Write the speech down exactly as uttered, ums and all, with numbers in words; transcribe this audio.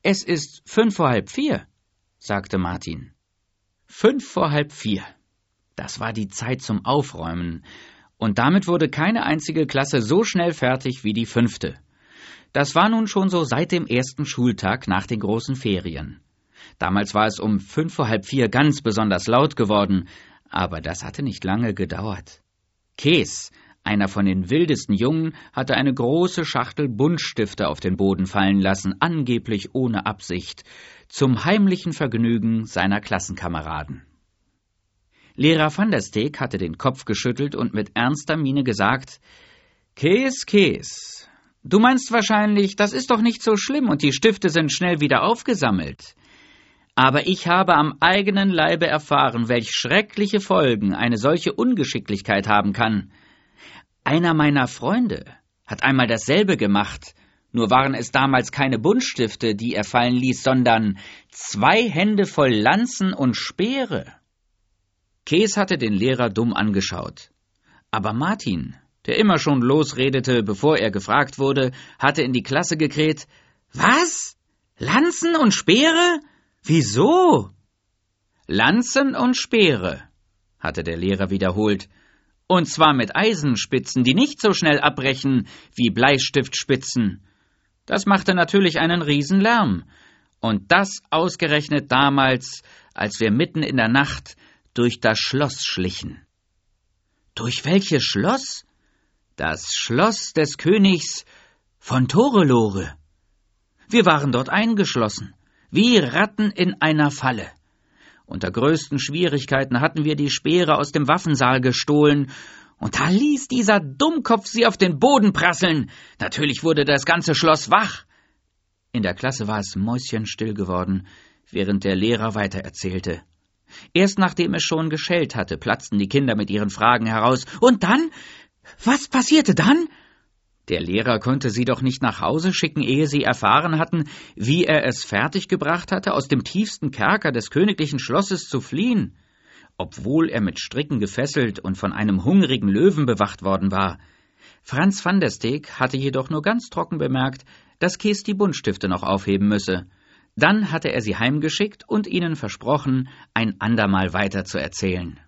»Es ist fünf vor halb vier«, sagte Martin. Fünf vor halb vier. Das war die Zeit zum Aufräumen, und damit wurde keine einzige Klasse so schnell fertig wie die fünfte. Das war nun schon so seit dem ersten Schultag nach den großen Ferien. Damals war es um fünf vor halb vier ganz besonders laut geworden, aber das hatte nicht lange gedauert. Kees, einer von den wildesten Jungen, hatte eine große Schachtel Buntstifte auf den Boden fallen lassen, angeblich ohne Absicht, zum heimlichen Vergnügen seiner Klassenkameraden. Lehrer van der Steeg hatte den Kopf geschüttelt und mit ernster Miene gesagt: »Kees, Kees, du meinst wahrscheinlich, das ist doch nicht so schlimm und die Stifte sind schnell wieder aufgesammelt. Aber ich habe am eigenen Leibe erfahren, welch schreckliche Folgen eine solche Ungeschicklichkeit haben kann. Einer meiner Freunde hat einmal dasselbe gemacht, nur waren es damals keine Buntstifte, die er fallen ließ, sondern zwei Hände voll Lanzen und Speere.« Kees hatte den Lehrer dumm angeschaut. Aber Martin, der immer schon losredete, bevor er gefragt wurde, hatte in die Klasse gekräht: »Was? Lanzen und Speere? Wieso?« »Lanzen und Speere«, hatte der Lehrer wiederholt, »und zwar mit Eisenspitzen, die nicht so schnell abbrechen wie Bleistiftspitzen. Das machte natürlich einen Riesenlärm, und das ausgerechnet damals, als wir mitten in der Nacht durch das Schloss schlichen.« »Durch welches Schloss?« »Das Schloss des Königs von Torelore. Wir waren dort eingeschlossen, wie Ratten in einer Falle. Unter größten Schwierigkeiten hatten wir die Speere aus dem Waffensaal gestohlen, und da ließ dieser Dummkopf sie auf den Boden prasseln. Natürlich wurde das ganze Schloss wach.« In der Klasse war es mäuschenstill geworden, während der Lehrer weitererzählte. Erst nachdem es schon geschellt hatte, platzten die Kinder mit ihren Fragen heraus. »Und dann? Was passierte dann?« Der Lehrer konnte sie doch nicht nach Hause schicken, ehe sie erfahren hatten, wie er es fertiggebracht hatte, aus dem tiefsten Kerker des königlichen Schlosses zu fliehen, obwohl er mit Stricken gefesselt und von einem hungrigen Löwen bewacht worden war. Franz van der Steeg hatte jedoch nur ganz trocken bemerkt, dass Kees die Buntstifte noch aufheben müsse. Dann hatte er sie heimgeschickt und ihnen versprochen, ein andermal weiter zu erzählen.